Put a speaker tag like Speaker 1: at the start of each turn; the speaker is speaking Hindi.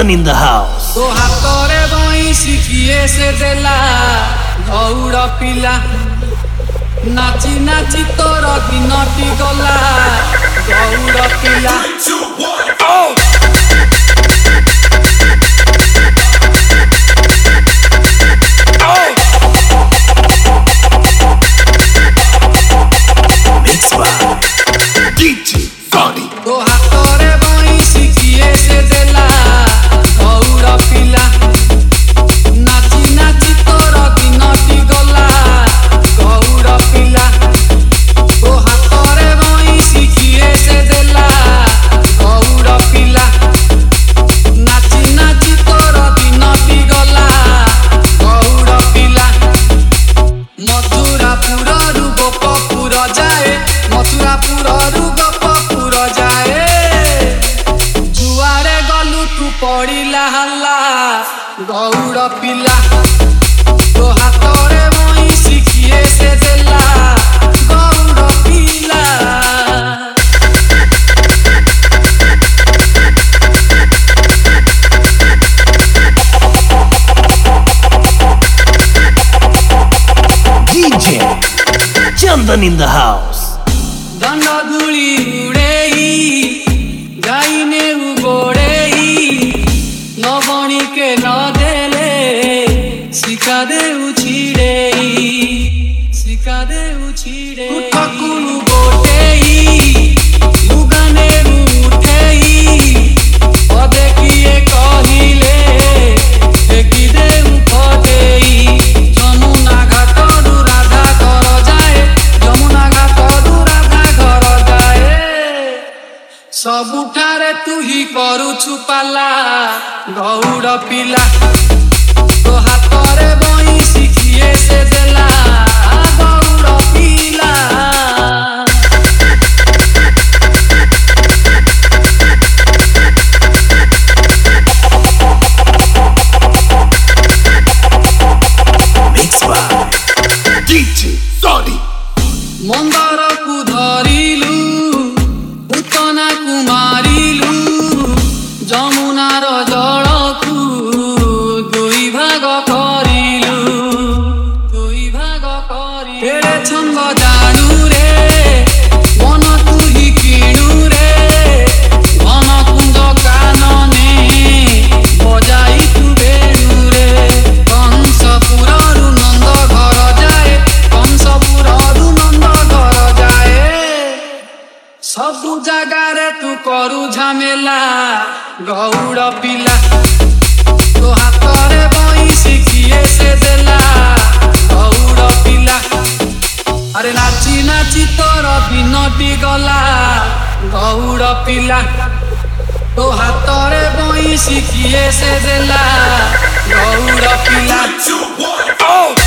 Speaker 1: Chandan in the house.
Speaker 2: तो हातरे बईसी किए से देला गौड़ पिला नाची नाची तोर दिनटी गला गौड़ पिला
Speaker 1: Mixed by DJ Sonny.
Speaker 2: तो हातरे बईसी किए से देला गौड़ पिला नाची नाची तोर दिनटी गला गौड़ पिला तो हातरे बईसी किए से देला गौड़ पिला नाची नाची तोर दिनटी गला गौड़ पिला मथुरापुर गोपपुर जाए मथुरापुर गोपपुर जाए जुआरे गलु तू पड़िला हल्ला गौड़ पिला तो हातरे बईसी किए से देला गौड़ पिला
Speaker 1: DJ Chandan in the house.
Speaker 2: दंडधुली उड़ेई गाइने उगोड़ेई लवणी के न देले सिका दे उछिड़ेई कुठकुलु गोटेई लुगाने उठेई पदे किए कहिले फेकी दे उठेई जमुना घाटरू राधा घर जाए जमुना घाटरू राधा घर जाए सबुठारे तू ही करूछु पाला गौड़ पिला तो हातरे बईसी किए से देला गौड़ पिला
Speaker 1: Mixed by DJ Sonny.
Speaker 2: मंदर को धरिलु पुतना को मारिलु जमुनार जल को दुई भाग करिलु केड़े छंद जानू रे मन तू ही किणु रे मन कुंज कानने बजाई तू बेणु रे कंसपुरु नंद घर जाए कंसपुरु नंद घर जाए सबु जगारे तू करू झमेला गौड़ पिला तो हातरे बईसी किए से देला गौड़ पिला अरे नाची नाची तोर दिनटी गला गौड़ पिला तो हातरे बईसी किए से देला गौड़ पिला